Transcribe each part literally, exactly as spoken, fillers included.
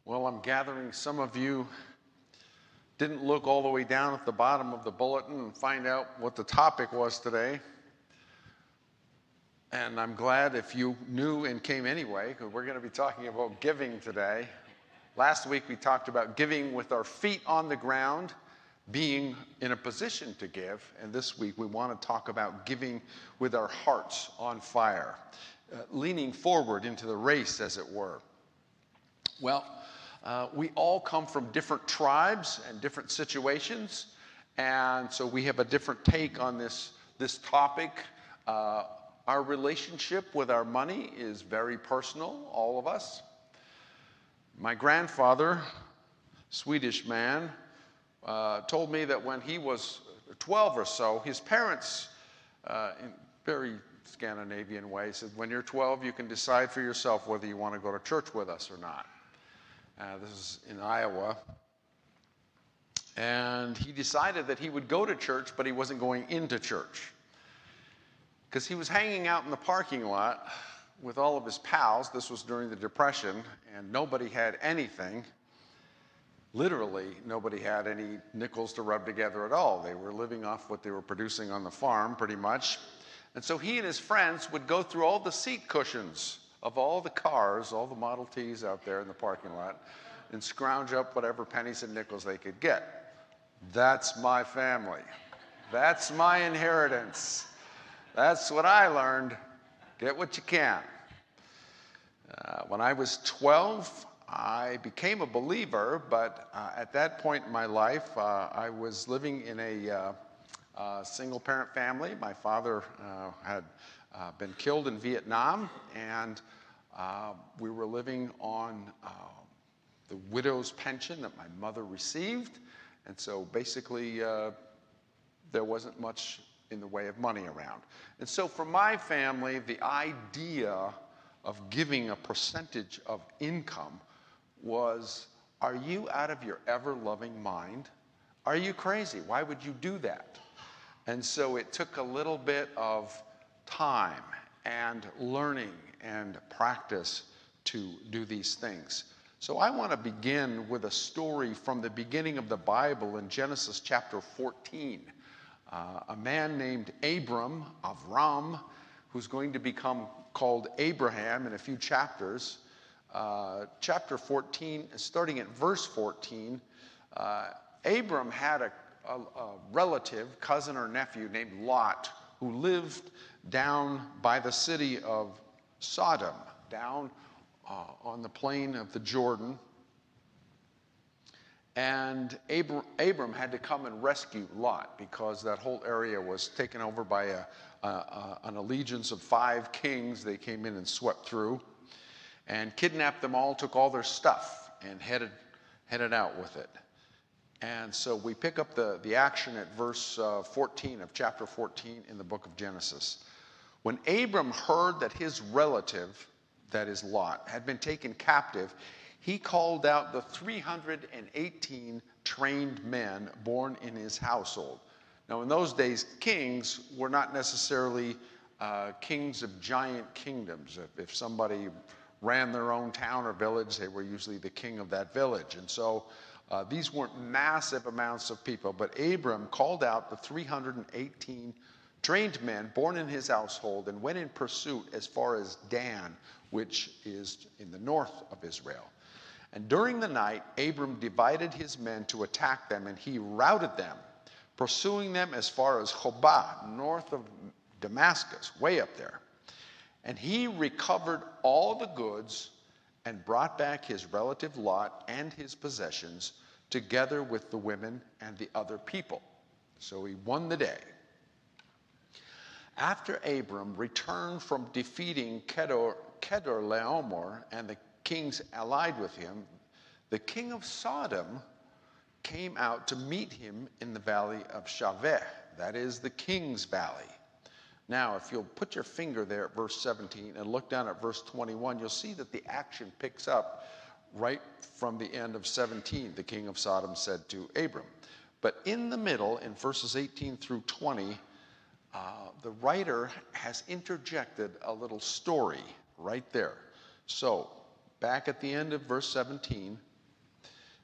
Well, I'm gathering some of you didn't look all the way down at the bottom of the bulletin and find out what the topic was today. And I'm glad if you knew and came anyway, because we're going to be talking about giving today. Last week we talked about giving with our feet on the ground, being in a position to give. And this week we want to talk about giving with our hearts on fire, uh, leaning forward into the race, as it were. Well, uh, we all come from different tribes and different situations. And so we have a different take on this, this topic. Uh, Our relationship with our money is very personal, all of us. My grandfather, Swedish man, uh, told me that when he was twelve or so, his parents, uh, in very Scandinavian way, said, when you're twelve, you can decide for yourself whether you want to go to church with us or not. Uh, this is in Iowa. And he decided that he would go to church, but he wasn't going into church, because he was hanging out in the parking lot with all of his pals. This was during the Depression, and nobody had anything. Literally, nobody had any nickels to rub together at all. They were living off what they were producing on the farm, pretty much. And so he and his friends would go through all the seat cushions of all the cars, all the Model Ts out there in the parking lot, and scrounge up whatever pennies and nickels they could get. That's my family. That's my inheritance. That's what I learned. Get what you can. Uh, when I was twelve, I became a believer, but uh, at that point in my life, uh, I was living in a uh, uh, single-parent family. My father uh, had uh, been killed in Vietnam, and uh, we were living on uh, the widow's pension that my mother received, and so basically uh, there wasn't much in the way of money around. And so for my family, the idea of giving a percentage of income was, are you out of your ever-loving mind? Are you crazy? Why would you do that? And so it took a little bit of time and learning and practice to do these things. So I want to begin with a story from the beginning of the Bible in Genesis chapter fourteen. Uh, a man named Abram, Avram, who's going to become called Abraham in a few chapters. Uh, chapter fourteen, starting at verse fourteen, uh, Abram had a, a, a relative, cousin or nephew named Lot, who lived down by the city of Sodom, down uh, on the plain of the Jordan. And Abram, Abram had to come and rescue Lot, because that whole area was taken over by a, a, a, an allegiance of five kings. They came in and swept through and kidnapped them all, took all their stuff, and headed, headed out with it. And so we pick up the, the action at verse uh, fourteen of chapter fourteen in the book of Genesis. When Abram heard that his relative, that is Lot, had been taken captive, he called out the three hundred eighteen trained men born in his household. Now, in those days, kings were not necessarily uh, kings of giant kingdoms. If, if somebody ran their own town or village, they were usually the king of that village. And so uh, these weren't massive amounts of people. But Abram called out the three hundred eighteen trained men born in his household and went in pursuit as far as Dan, which is in the north of Israel. And during the night, Abram divided his men to attack them, and he routed them, pursuing them as far as Hobah, north of Damascus, way up there. And he recovered all the goods and brought back his relative Lot and his possessions, together with the women and the other people. So he won the day. After Abram returned from defeating Kedor, Kedorlaomer and the kings allied with him, the king of Sodom came out to meet him in the valley of Shaveh, that is the king's valley. Now, if you'll put your finger there at verse seventeen and look down at verse twenty-one, you'll see that the action picks up right from the end of seventeen. The king of Sodom said to Abram. But in the middle, in verses eighteen through twenty, uh, the writer has interjected a little story right there. So, back at the end of verse seventeen,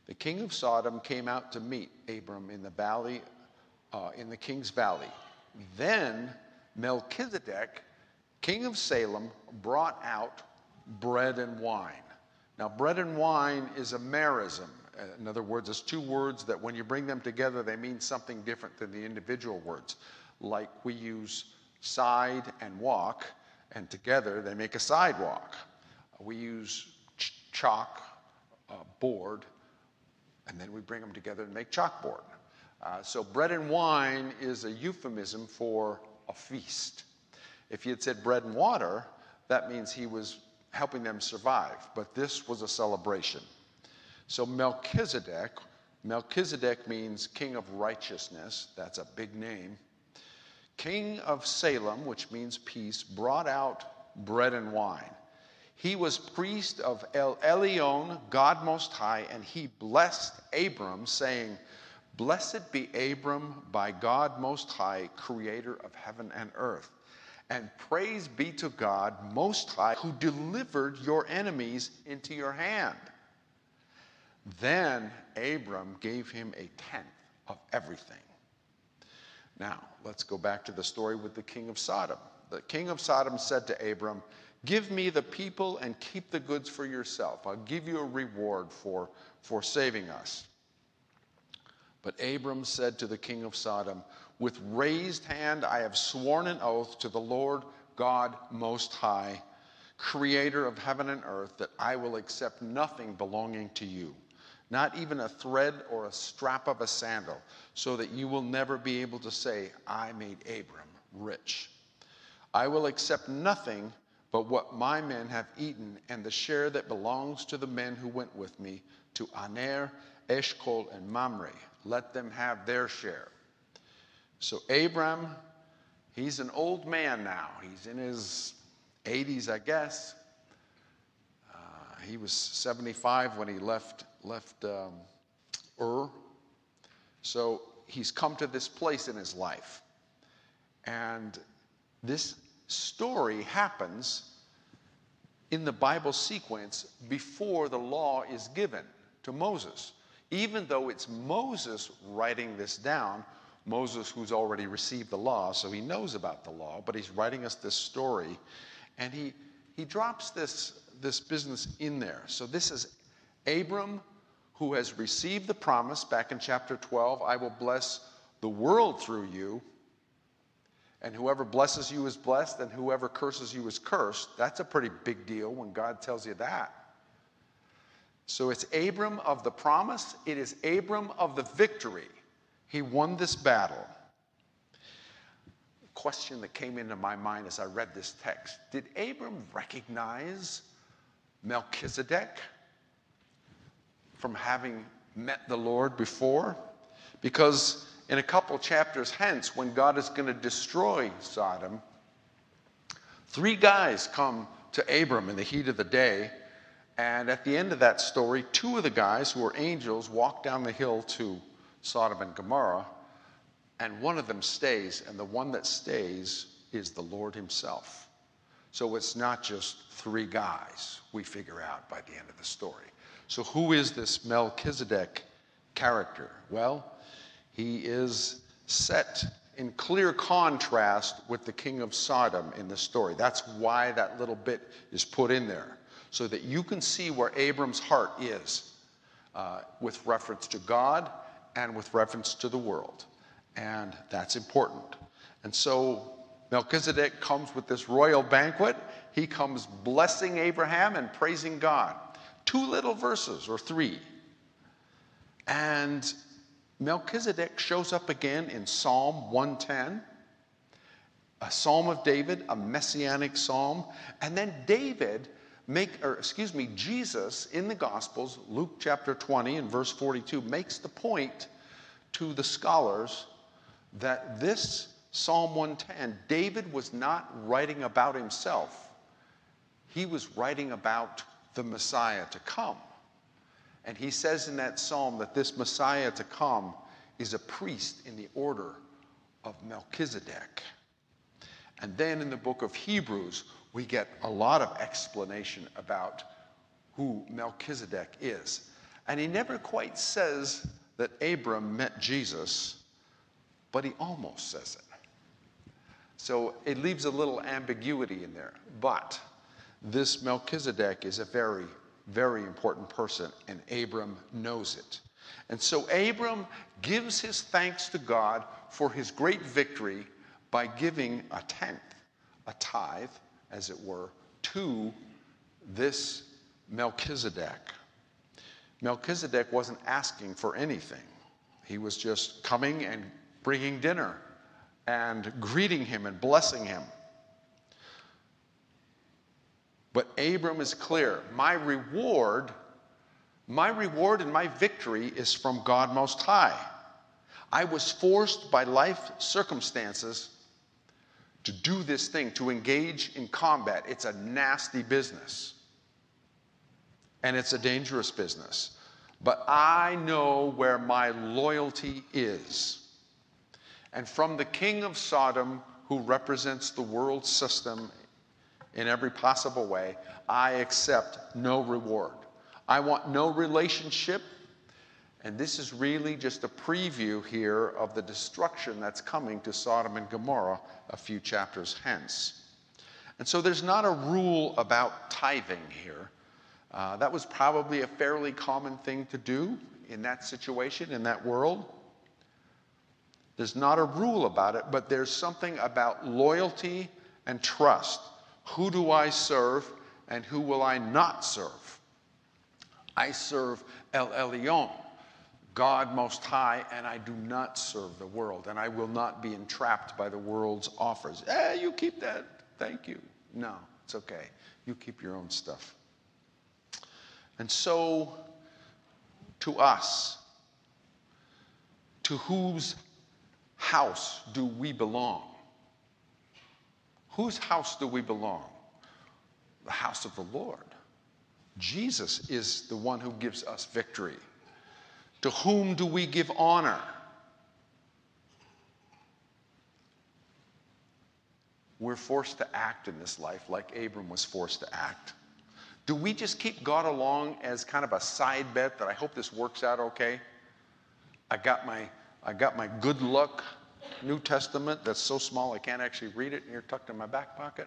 The king of Sodom came out to meet Abram in the valley, uh, in the king's valley. Then Melchizedek, king of Salem, brought out bread and wine. Now, bread and wine is a merism. In other words, it's two words that when you bring them together, they mean something different than the individual words. Like we use side and walk, and together they make a sidewalk. We use ch- chalk, uh, board, and then we bring them together and make chalkboard. Uh, so bread and wine is a euphemism for a feast. If he had said bread and water, that means he was helping them survive. But this was a celebration. So Melchizedek, Melchizedek means king of righteousness. That's a big name. King of Salem, which means peace, brought out bread and wine. He was priest of El Elyon, God Most High, and he blessed Abram, saying, "Blessed be Abram by God Most High, creator of heaven and earth. And praise be to God Most High, who delivered your enemies into your hand." Then Abram gave him a tenth of everything. Now, let's go back to the story with the king of Sodom. The king of Sodom said to Abram, "Give me the people and keep the goods for yourself. I'll give you a reward for, for saving us." But Abram said to the king of Sodom, "With raised hand I have sworn an oath to the Lord God Most High, creator of heaven and earth, that I will accept nothing belonging to you, not even a thread or a strap of a sandal, so that you will never be able to say, 'I made Abram rich.' I will accept nothing but what my men have eaten, and the share that belongs to the men who went with me, to Aner, Eshcol, and Mamre. Let them have their share." So Abram, he's an old man now. He's in his eighties, I guess. Uh, he was seventy-five when he left, left um, Ur. So he's come to this place in his life. And this story happens in the Bible sequence before the law is given to Moses. Even though it's Moses writing this down, Moses who's already received the law, so he knows about the law, but he's writing us this story, and he, he drops this, this business in there. So this is Abram, who has received the promise back in chapter twelve, "I will bless the world through you, and whoever blesses you is blessed, and whoever curses you is cursed." That's a pretty big deal when God tells you that. So it's Abram of the promise. It is Abram of the victory. He won this battle. A question that came into my mind as I read this text: did Abram recognize Melchizedek from having met the Lord before? Because in a couple chapters hence, when God is going to destroy Sodom, three guys come to Abram in the heat of the day, and at the end of that story, two of the guys who are angels walk down the hill to Sodom and Gomorrah, and one of them stays, and the one that stays is the Lord himself. So it's not just three guys, we figure out by the end of the story. So who is this Melchizedek character? Well, he is set in clear contrast with the king of Sodom in the story. That's why that little bit is put in there, so that you can see where Abram's heart is uh, with reference to God and with reference to the world. And that's important. And so Melchizedek comes with this royal banquet. He comes blessing Abraham and praising God. Two little verses, or three. And Melchizedek shows up again in Psalm one ten, a psalm of David, a messianic psalm. And then David make, or excuse me, Jesus in the Gospels, Luke chapter twenty and verse forty-two, makes the point to the scholars that this Psalm one ten, David was not writing about himself. He was writing about the Messiah to come. And he says in that psalm that this Messiah to come is a priest in the order of Melchizedek. And then in the book of Hebrews, we get a lot of explanation about who Melchizedek is. And he never quite says that Abram met Jesus, but he almost says it. So it leaves a little ambiguity in there. But this Melchizedek is a very, very important person, and Abram knows it. And so Abram gives his thanks to God for his great victory by giving a tenth, a tithe, as it were, to this Melchizedek. Melchizedek wasn't asking for anything. He was just coming and bringing dinner and greeting him and blessing him. But Abram is clear. My reward, my reward and my victory is from God Most High. I was forced by life circumstances to do this thing, to engage in combat. It's a nasty business. And it's a dangerous business. But I know where my loyalty is. And from the king of Sodom, who represents the world system in every possible way, I accept no reward. I want no relationship. And this is really just a preview here of the destruction that's coming to Sodom and Gomorrah a few chapters hence. And so there's not a rule about tithing here. Uh, that was probably a fairly common thing to do in that situation, in that world. There's not a rule about it, but there's something about loyalty and trust. Who do I serve and who will I not serve? I serve El Elyon, God Most High, and I do not serve the world, and I will not be entrapped by the world's offers. Eh, you keep that, thank you. No, it's okay. You keep your own stuff. And so, to us, to whose house do we belong? Whose house do we belong? The house of the Lord. Jesus is the one who gives us victory. To whom do we give honor? We're forced to act in this life like Abram was forced to act. Do we just keep God along as kind of a side bet that I hope this works out okay? I got my, I got my good luck New Testament that's so small I can't actually read it, and here tucked in my back pocket.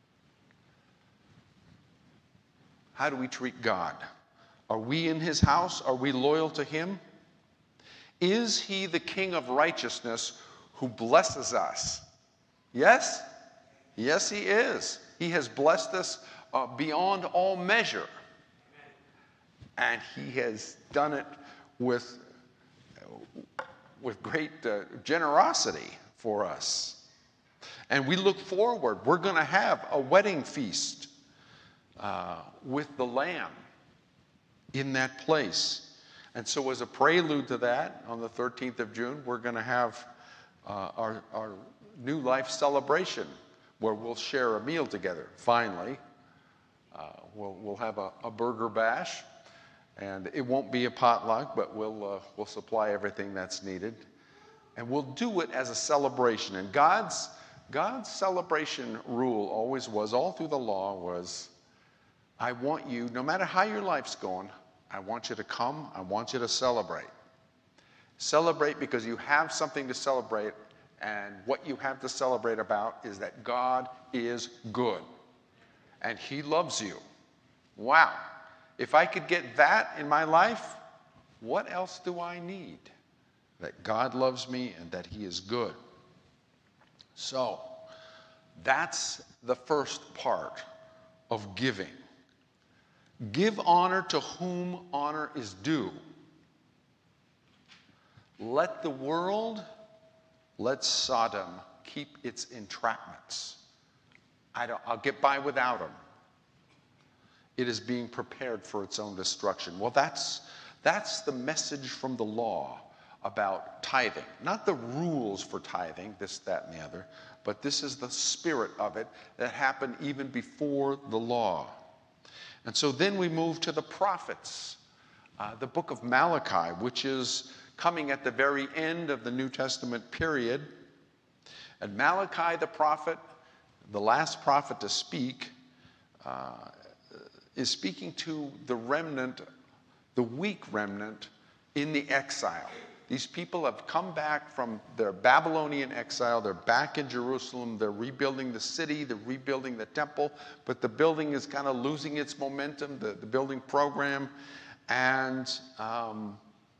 How do we treat God? Are we in his house? Are we loyal to him? Is he the King of righteousness who blesses us? Yes? Yes, he is. He has blessed us uh, beyond all measure. And he has done it with, with great uh, generosity for us. And we look forward. We're going to have a wedding feast uh, with the Lamb in that place. And so as a prelude to that, on the thirteenth of June, we're going to have uh, our, our New Life celebration where we'll share a meal together, finally. Uh, we'll, we'll have a, a burger bash, and it won't be a potluck, but we'll, uh, we'll supply everything that's needed. And we'll do it as a celebration. And God's, God's celebration rule always was, all through the law, was, I want you, no matter how your life's going, I want you to come, I want you to celebrate. Celebrate because you have something to celebrate, and what you have to celebrate about is that God is good, and he loves you. Wow. If I could get that in my life, what else do I need? That God loves me and that he is good. So, that's the first part of giving. Give honor to whom honor is due. Let the world, let Sodom keep its entrapments. I don't, I'll get by without them. It is being prepared for its own destruction. Well, that's, that's the message from the law about tithing. Not the rules for tithing, this, that, and the other, but this is the spirit of it that happened even before the law. And so then we move to the prophets, uh, the book of Malachi, which is coming at the very end of the New Testament period. And Malachi the prophet, the last prophet to speak, uh, is speaking to the remnant the weak remnant in the exile. These people have come back from their Babylonian exile. They're back in Jerusalem. They're rebuilding the city. They're rebuilding the temple. But the building is kind of losing its momentum, the, the building program. And um,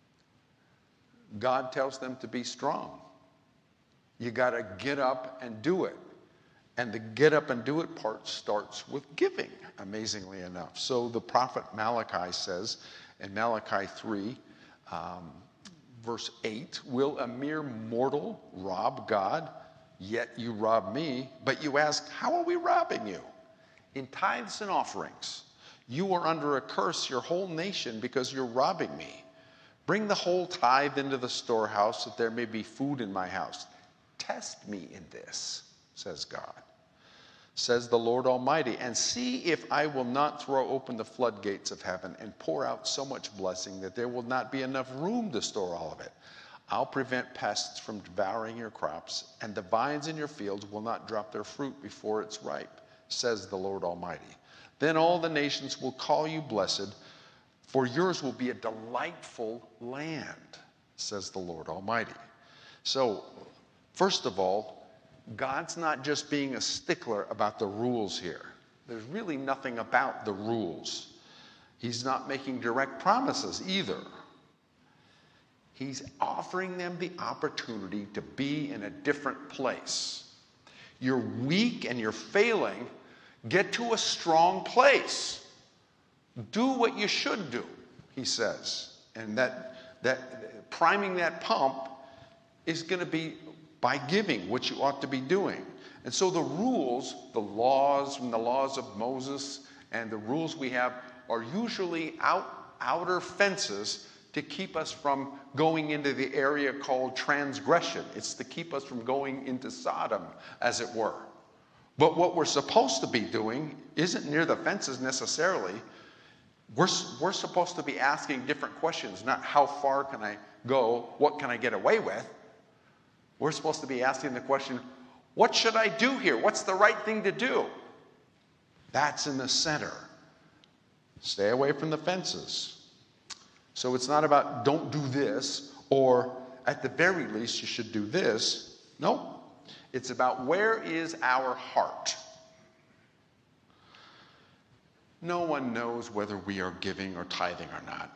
God tells them to be strong. You got to get up and do it. And the get up and do it part starts with giving, amazingly enough. So the prophet Malachi says in Malachi three, um, verse eight, will a mere mortal rob God? Yet you rob me. But you ask, how are we robbing you? In tithes and offerings. You are under a curse, your whole nation, because you're robbing me. Bring the whole tithe into the storehouse, that there may be food in my house. Test me in this, says God, says the Lord Almighty, and see if I will not throw open the floodgates of heaven and pour out so much blessing that there will not be enough room to store all of it. I'll prevent pests from devouring your crops, and the vines in your fields will not drop their fruit before it's ripe, says the Lord Almighty. Then all the nations will call you blessed, for yours will be a delightful land, says the Lord Almighty. So, first of all, God's not just being a stickler about the rules here. There's really nothing about the rules. He's not making direct promises either. He's offering them the opportunity to be in a different place. You're weak and you're failing. Get to a strong place. Do what you should do, he says. And that, that priming that pump is going to be by giving, what you ought to be doing. And so the rules, the laws and the laws of Moses and the rules we have are usually out, outer fences to keep us from going into the area called transgression. It's to keep us from going into Sodom, as it were. But what we're supposed to be doing isn't near the fences necessarily. We're, we're supposed to be asking different questions, not how far can I go, what can I get away with? We're supposed to be asking the question, what should I do here? What's the right thing to do? That's in the center. Stay away from the fences. So it's not about don't do this, or at the very least you should do this. No. It's about where is our heart. No one knows whether we are giving or tithing or not.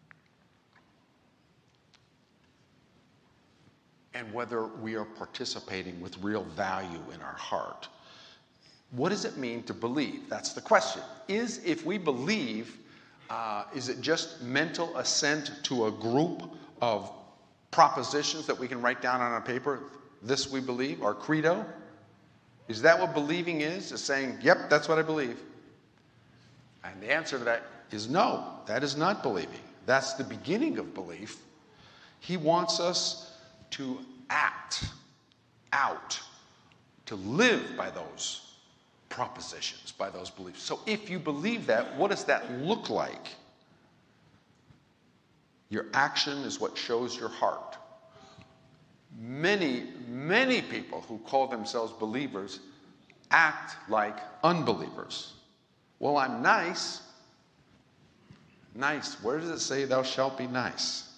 And whether we are participating with real value in our heart. What does it mean to believe? That's the question. Is, if we believe, uh, is it just mental assent to a group of propositions that we can write down on a paper? This we believe, our credo? Is that what believing is? Is saying, yep, that's what I believe. And the answer to that is no, that is not believing. That's the beginning of belief. He wants us to act out, to live by those propositions, by those beliefs. So if you believe that, what does that look like? Your action is what shows your heart. Many, many people who call themselves believers act like unbelievers. Well, I'm nice. Nice. Where does it say thou shalt be nice?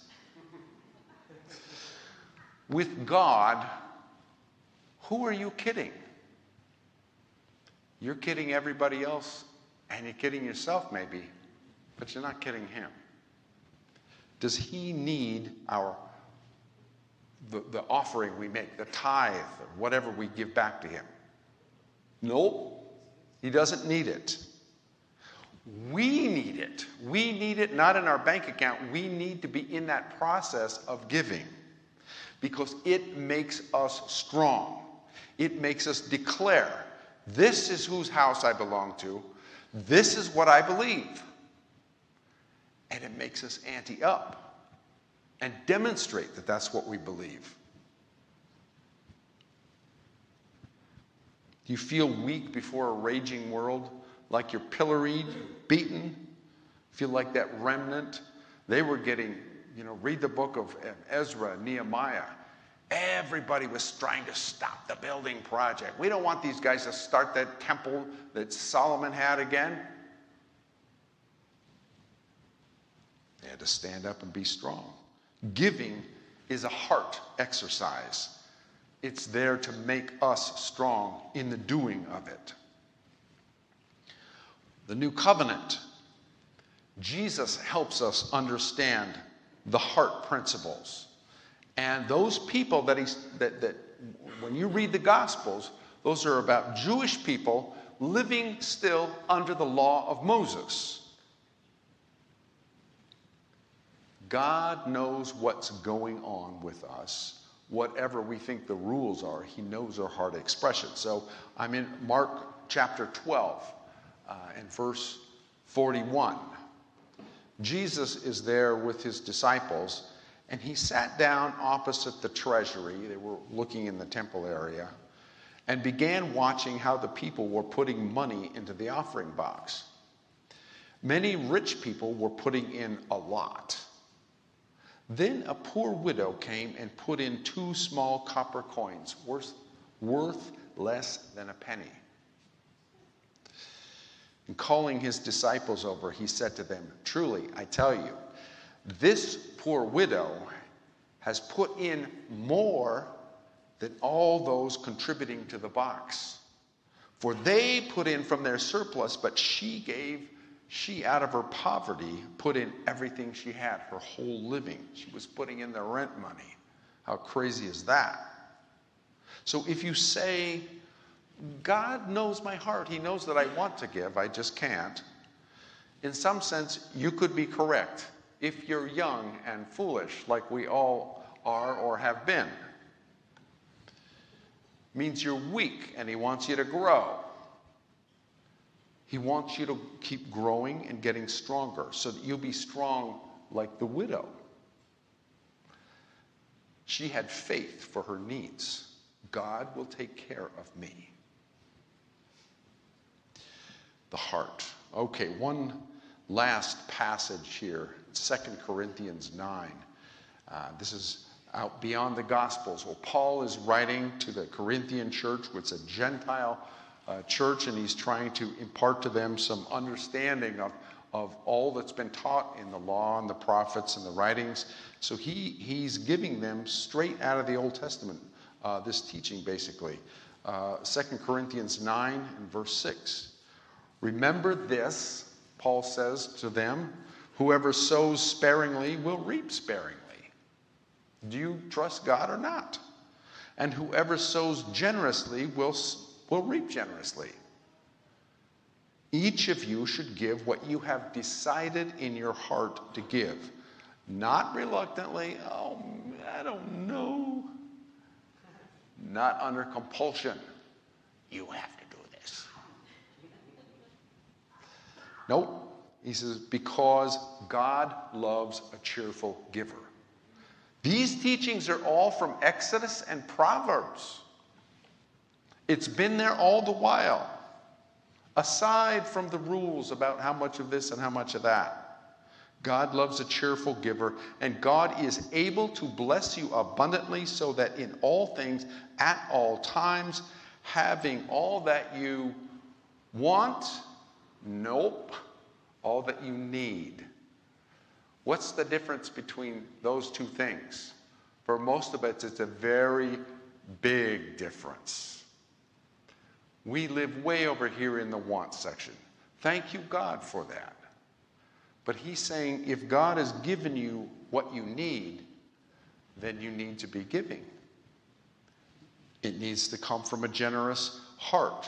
With God, who are you kidding? You're kidding everybody else, and you're kidding yourself maybe, but you're not kidding him. Does he need our the, the offering we make, the tithe, or whatever we give back to him? Nope. He doesn't need it. We need it. We need it not in our bank account. We need to be in that process of giving because it makes us strong. It makes us declare, this is whose house I belong to. This is what I believe. And it makes us ante up and demonstrate that that's what we believe. Do you feel weak before a raging world? Like you're pilloried, beaten? Feel like that remnant? They were getting, you know, read the book of Ezra, Nehemiah. Everybody was trying to stop the building project. We don't want these guys to start that temple that Solomon had again. Yeah, had to stand up and be strong. Giving is a heart exercise. It's there to make us strong in the doing of it. The new covenant. Jesus helps us understand the heart principles. And those people that he's, that, that when you read the Gospels, those are about Jewish people living still under the law of Moses. God knows what's going on with us. Whatever we think the rules are, he knows our heart expression. So I'm in Mark chapter twelve uh, and verse forty-one. Jesus is there with his disciples, and he sat down opposite the treasury. They were looking in the temple area, and began watching how the people were putting money into the offering box. Many rich people were putting in a lot. Then a poor widow came and put in two small copper coins, worth, worth less than a penny. And calling his disciples over, he said to them, "Truly, I tell you, this poor widow has put in more than all those contributing to the box. For they put in from their surplus, but she gave, she out of her poverty put in everything she had, her whole living. She was putting in the rent money." How crazy is that? So if you say, God knows my heart, he knows that I want to give, I just can't. In some sense, you could be correct if you're young and foolish, like we all are or have been. Means you're weak and he wants you to grow. He wants you to keep growing and getting stronger so that you'll be strong like the widow. She had faith for her needs. God will take care of me. The heart. Okay, one last passage here, Second Corinthians nine. Uh, this is out beyond the Gospels. Well, Paul is writing to the Corinthian church, which is a Gentile uh, church, and he's trying to impart to them some understanding of, of all that's been taught in the law and the prophets and the writings. So he, he's giving them straight out of the Old Testament, uh, this teaching basically. Uh, Second Corinthians nine and verse six. "Remember this," Paul says to them, "whoever sows sparingly will reap sparingly." Do you trust God or not? "And whoever sows generously will, will reap generously. Each of you should give what you have decided in your heart to give, not reluctantly, oh, I don't know, not under compulsion. You have to do this. Nope. He says, because God loves a cheerful giver. These teachings are all from Exodus and Proverbs. It's been there all the while, aside from the rules about how much of this and how much of that. God loves a cheerful giver, and God is able to bless you abundantly so that in all things, at all times, having all that you want, nope, all that you need. What's the difference between those two things? For most of us, it's a very big difference. We live way over here in the want section. Thank you, God, for that. But he's saying if God has given you what you need, then you need to be giving. It needs to come from a generous heart.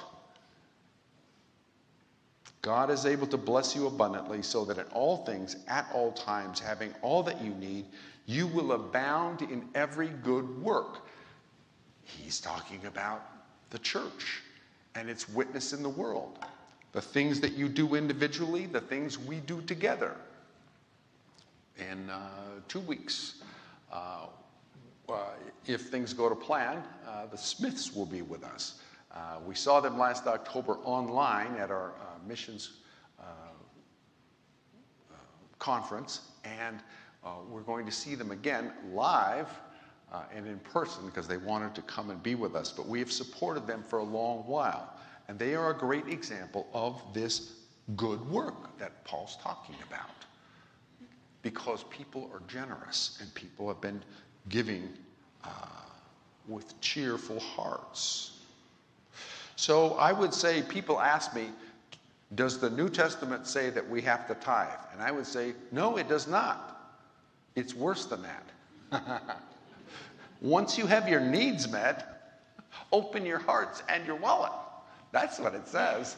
God is able to bless you abundantly so that in all things, at all times, having all that you need, you will abound in every good work. He's talking about the church and its witness in the world. The things that you do individually, the things we do together. In uh, two weeks, uh, uh, if things go to plan, uh, the Smiths will be with us. Uh, we saw them last October online at our uh, missions uh, uh, conference, and uh, we're going to see them again live uh, and in person because they wanted to come and be with us. But we have supported them for a long while, and they are a great example of this good work that Paul's talking about. because people are generous and people have been giving uh, with cheerful hearts. So I would say, people ask me, does the New Testament say that we have to tithe? And I would say, no, it does not. It's worse than that. Once you have your needs met, open your hearts and your wallet. That's what it says.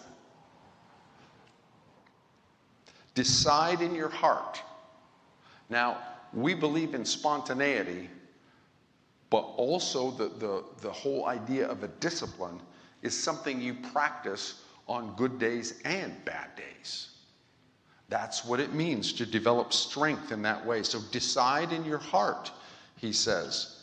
Decide in your heart. Now, we believe in spontaneity, but also the, the, the whole idea of a discipline is something you practice on good days and bad days. That's what it means to develop strength in that way. So decide in your heart, he says.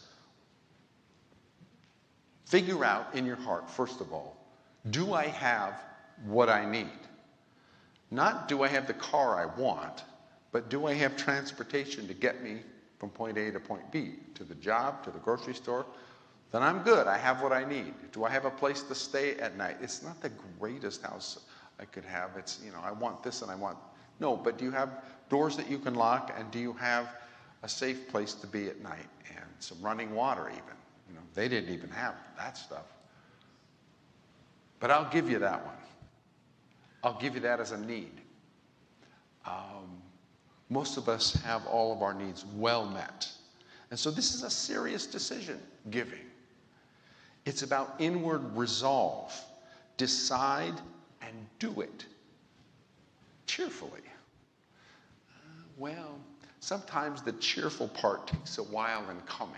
Figure out in your heart, first of all, do I have what I need? Not do I have the car I want, but do I have transportation to get me from point A to point B, to the job, to the grocery store? Then I'm good. I have what I need. Do I have a place to stay at night? It's not the greatest house I could have. It's, you know, I want this and I want... No, but do you have doors that you can lock, and do you have a safe place to be at night and some running water even? You know, they didn't even have that stuff. But I'll give you that one. I'll give you that as a need. Um, most of us have all of our needs well met. And so this is a serious decision, giving. It's about inward resolve. Decide and do it cheerfully. Uh, well, sometimes the cheerful part takes a while in coming.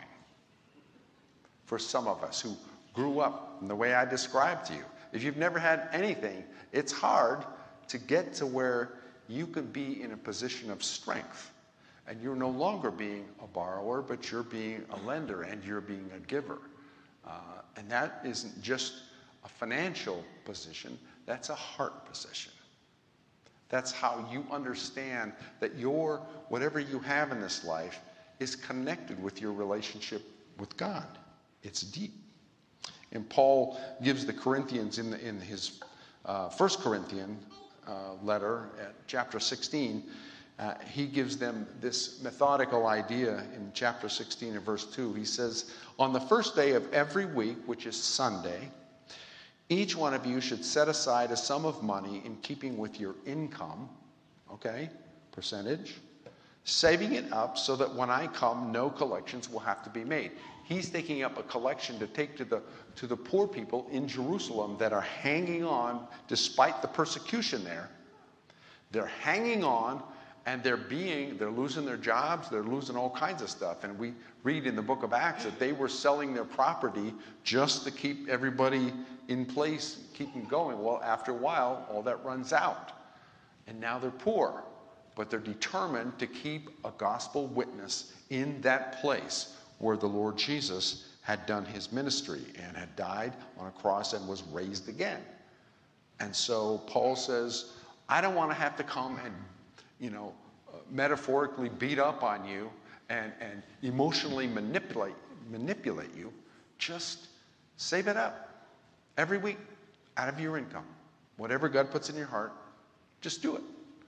For some of us who grew up in the way I described to you, if you've never had anything, it's hard to get to where you can be in a position of strength. And you're no longer being a borrower, but you're being a lender and you're being a giver. Uh, and that isn't just a financial position, that's a heart position. That's how you understand that your, whatever you have in this life is connected with your relationship with God. It's deep. And Paul gives the Corinthians in, the, in his uh, First Corinthian uh, letter at chapter sixteen, uh, he gives them this methodical idea in chapter sixteen and verse two. He says, on the first day of every week, which is Sunday, each one of you should set aside a sum of money in keeping with your income, okay, percentage, saving it up so that when I come, no collections will have to be made. He's taking up a collection to take to the, to the poor people in Jerusalem that are hanging on despite the persecution there. They're hanging on, and they're being, they're losing their jobs, they're losing all kinds of stuff. And we read in the book of Acts that they were selling their property just to keep everybody in place, keep them going. Well, after a while, all that runs out. And now they're poor, but they're determined to keep a gospel witness in that place where the Lord Jesus had done his ministry and had died on a cross and was raised again. And so Paul says, I don't want to have to come and, you know, uh, metaphorically beat up on you and, and emotionally manipulate, manipulate you. Just save it up every week out of your income. Whatever God puts in your heart, just do it.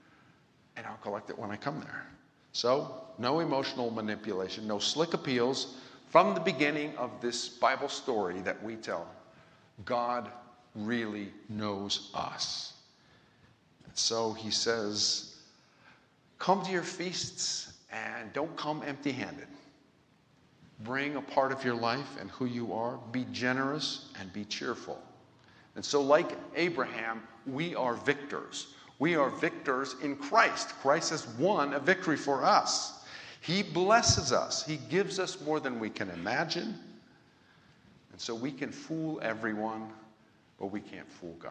And I'll collect it when I come there. So, no emotional manipulation, no slick appeals. From the beginning of this Bible story that we tell, God really knows us. And so he says, come to your feasts and don't come empty-handed. Bring a part of your life and who you are. Be generous and be cheerful. And so like Abraham, we are victors. We are victors in Christ. Christ has won a victory for us. He blesses us. He gives us more than we can imagine. And so we can fool everyone, but we can't fool God.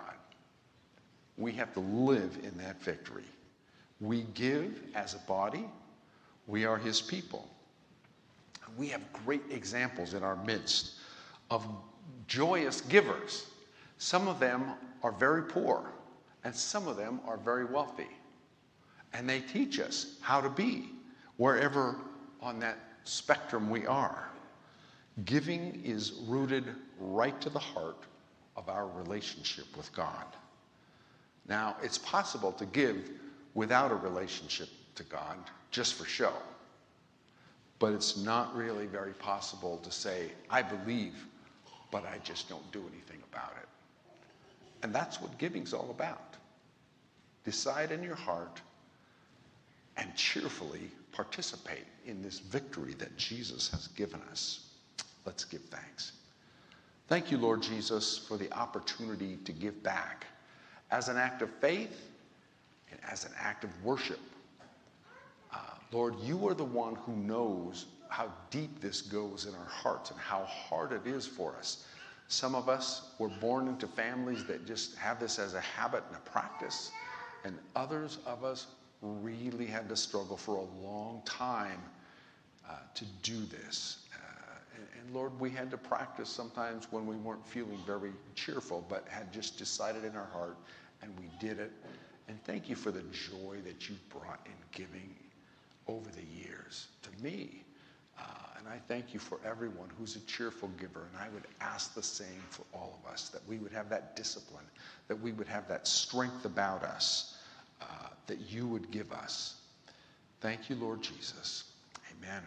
We have to live in that victory. We give as a body. We are his people. We have great examples in our midst of joyous givers. Some of them are very poor, and some of them are very wealthy. And they teach us how to be wherever on that spectrum we are. Giving is rooted right to the heart of our relationship with God. Now, it's possible to give without a relationship to God. just for show. But it's not really very possible to say, I believe, but I just don't do anything about it. And that's what giving's all about. Decide in your heart and cheerfully participate in this victory that Jesus has given us. Let's give thanks. Thank you, Lord Jesus, for the opportunity to give back as an act of faith and as an act of worship. Uh, Lord, you are the one who knows how deep this goes in our hearts and how hard it is for us. Some of us were born into families that just have this as a habit and a practice, and others of us really had to struggle for a long time uh, to do this. Uh, and, and Lord, we had to practice sometimes when we weren't feeling very cheerful, but had just decided in our heart, and we did it. And thank you for the joy that you've brought in giving over the years to me. Uh, and I thank you for everyone who's a cheerful giver. And I would ask the same for all of us, that we would have that discipline, that we would have that strength about us, uh, that you would give us. Thank you, Lord Jesus. Amen.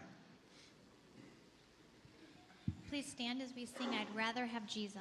Please stand as we sing, I'd Rather Have Jesus.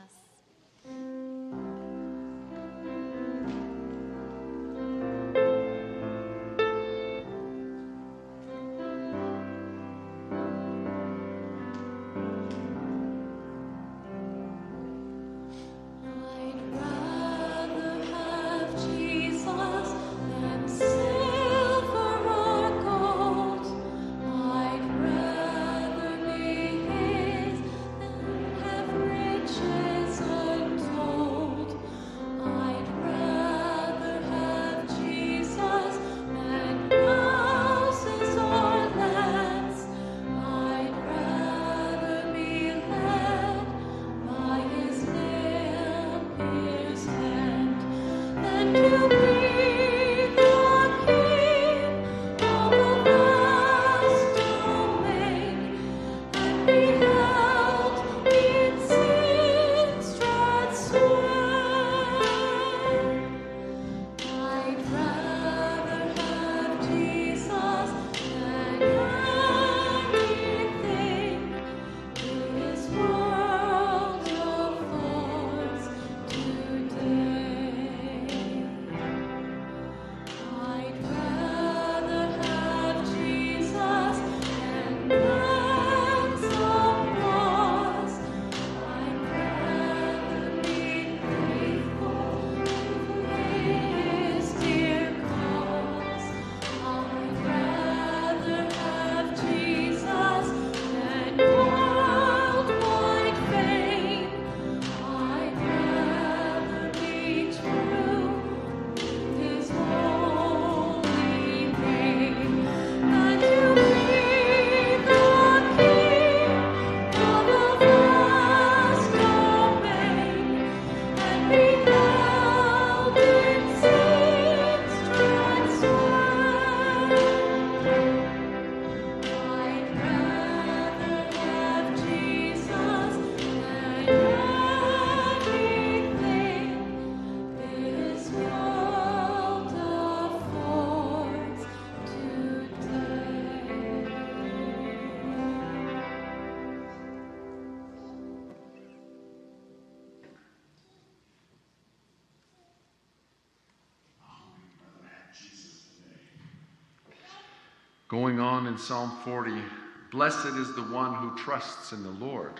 Going on in Psalm forty, blessed is the one who trusts in the Lord,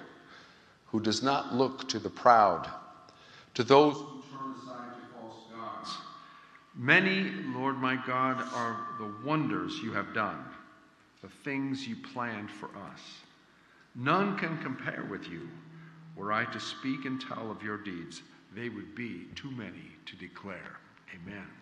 who does not look to the proud, to those who turn aside to false gods. Many, Lord my God, are the wonders you have done, the things you planned for us. None can compare with you. Were I to speak and tell of your deeds, they would be too many to declare. Amen.